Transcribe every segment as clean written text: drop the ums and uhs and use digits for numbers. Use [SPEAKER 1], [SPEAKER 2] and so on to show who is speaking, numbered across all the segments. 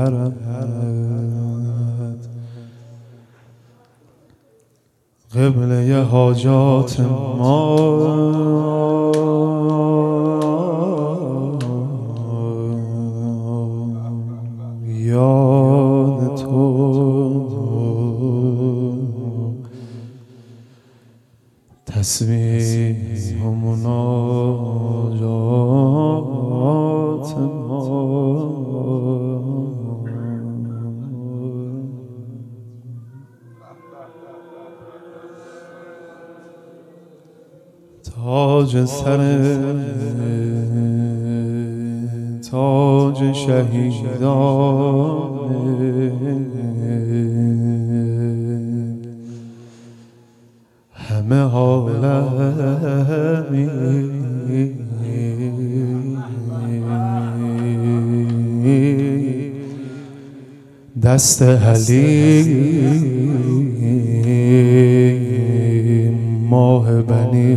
[SPEAKER 1] حرمت قبله حاجات ما یاد تو تسبیح و مناجات ما تاج سر تاج شهیدان همه عالمی دست حلیم ماه بنی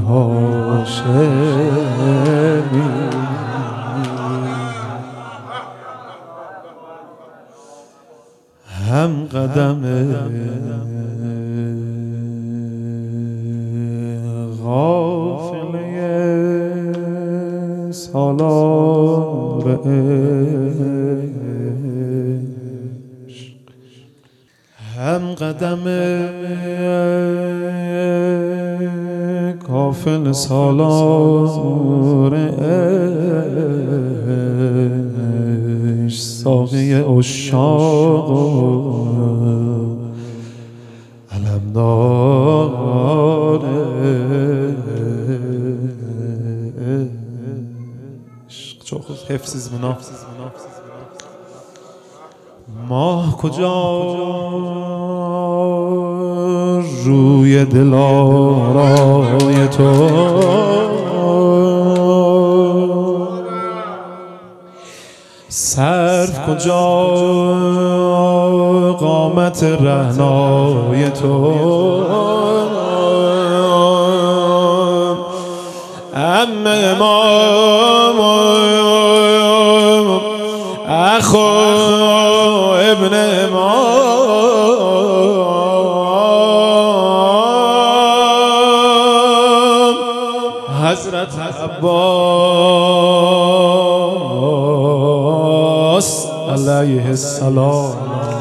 [SPEAKER 1] هاشمی هم قدم قافله سالار عشق هم قدم قافله سالار عشق ساقی عشاق علمدار عشق. çok حفظ بنا ماه کجا روی دلارای تو سرو کجا قامت رعنای تو امام اخو ابن امام حضرت عباس علیه السلام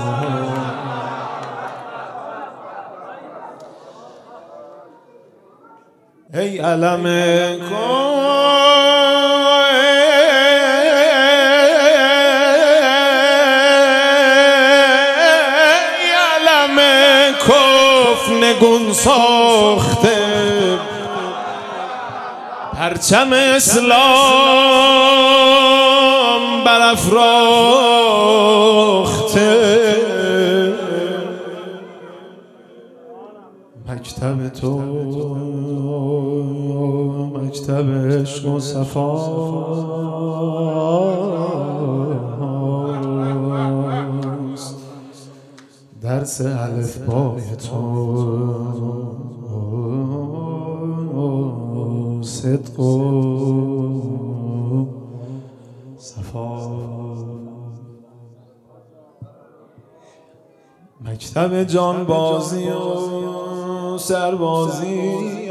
[SPEAKER 1] ای علم نگون ساخته پرچم اسلام برافراخته مکتب تو مکتب عشق و صفاست درس الفبای تو صدق و صفا مکتب جانبازی و سربازی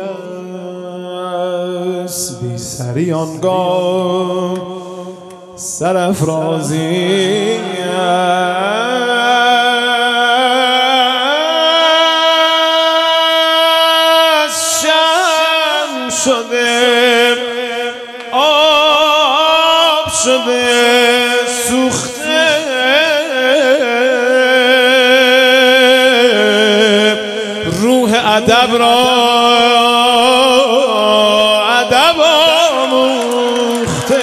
[SPEAKER 1] است بی سری آنگاه سرافرازی شده آب شده سوخته روح ادب را ادب آموخته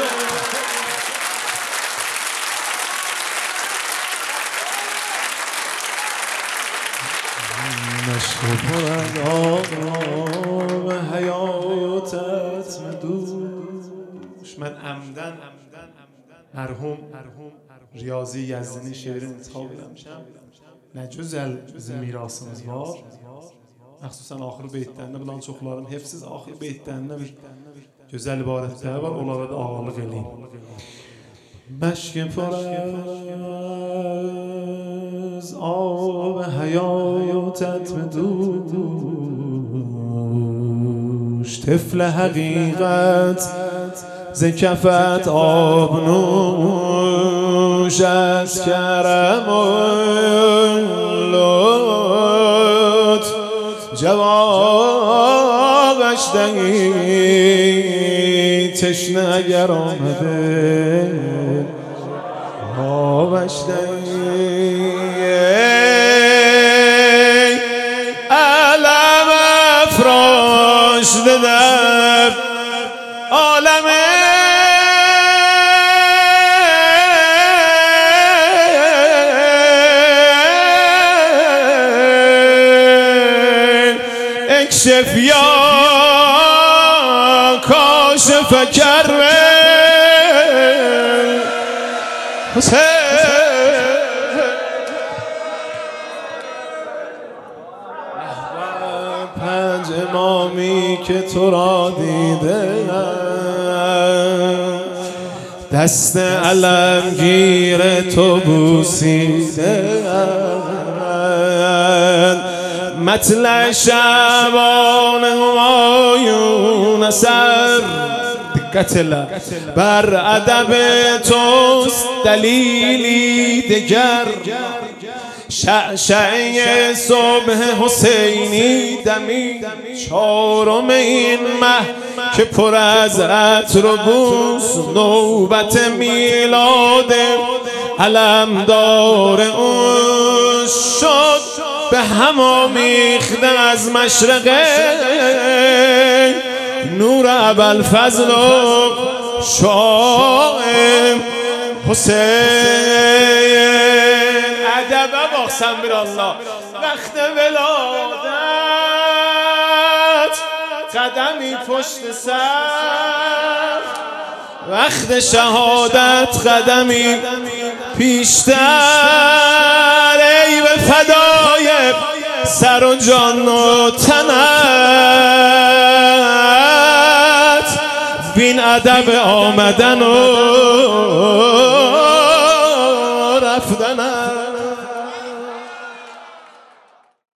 [SPEAKER 1] نشو پرد آب حیاتت مدوش. من عمدن مرحوم ریاضی یزدانی شعر انتخاب می‌کنم نه güzel bizim mirasımız var. Məxsusən axır beytlərində bulan çoxlarım hepsiz axır beytlərində bir gözəl ibarətlər var. Onlara da ağırlıq eləyim. مشک پر از آب حیاتت به دوش، طفل حقیقت ز کفت آب نوش، از کرم و لطف جوابش دهی، تشنه اگر آمده آبش دهی. علم افراشته در عالم اکشف یا کاشف کرب حسین. پنج امامی که تو را دیده، دست علمگیر تو بوسیده، مطلع شبان همایون اثر بر ادب توست دلیلی دگر، شعشعه صبح حسینی دمی، چهارم این مه که پر از عطر و بوس، نوبت میلاد علمدار اون شد، به هم آمیخته از مشرقه نور ابوالفضل و شاه حسین. ادب اقسم بالله وقت ولادت قدمی پشت سر، وقت شهادت قدمی پیشتر، ای به فدای سر و جان و تنت، بین ادب آمدن و رفتن.